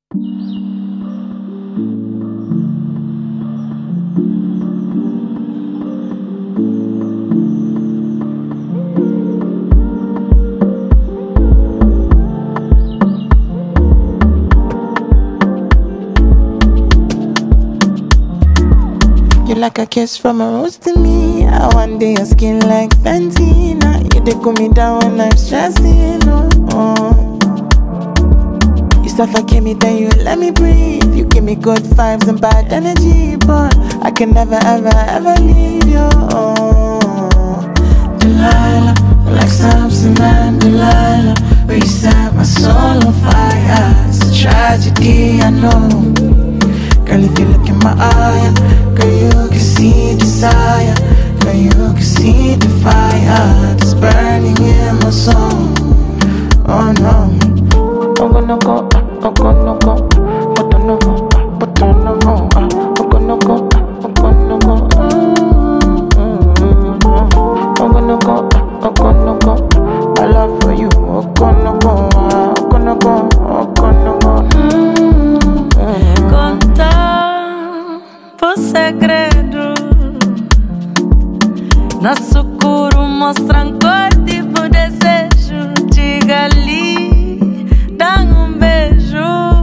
You like a kiss from a rose to me. I one day your skin like Fenty. Now you they cool me down when I'm stressing. You suffocate me, then you let me breathe. You give me good vibes and bad energy, but I can never ever ever leave you. Delilah, like Samson and Delilah, where you set my soul on fire. It's a tragedy, I know. Girl, if you look in my eye, girl, you can see desire. Girl, you can see the fire that's burning in my soul. Oh no. I'm gonna go, I'm gonna go, but I know, but I know, I'm gonna go, I'm gonna go, I'm gonna go, I'm gonna go, my love for you, I'm gonna go, I'm gonna go, I'm gonna go. Contar por segredo, nosso coro mostram cor tipo desejo. Diga ali, dá beijo.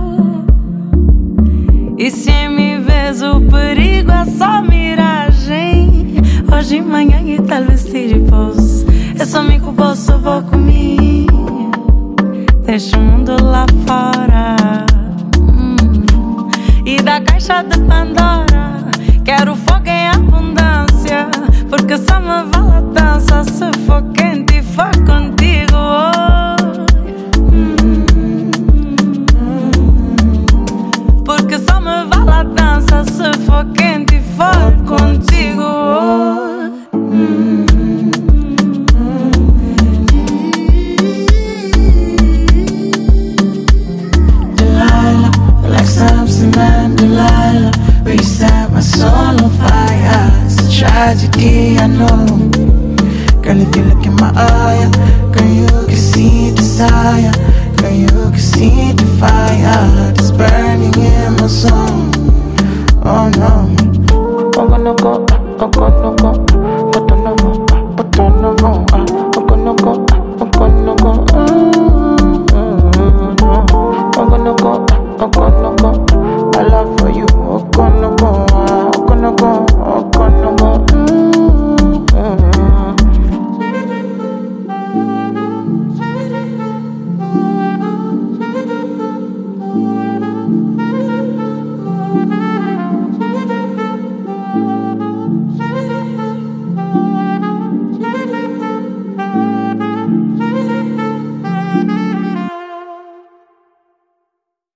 E se me vês o perigo é só miragem. Hoje, manhã e talvez tire pouso. É só me que posso vou comigo. Deixa o mundo lá fora. E da caixa de Pandora quero fogo em abundância, porque só me vale a dança se for quente e for contigo. Porque só me vale a dança se for quente e for contigo. Delilah, like Samson and Delilah, where you set my soul on fire. It's a tragedy, I know. Girl, if you look in my eye, girl, you can see desire. Girl, you can see the fire that's burning in my soul. Oh no. I'm gonna go, I'm gonna go, but I know, but I know, I'm gonna go, I'm gonna go, I'm gonna go, I'm gonna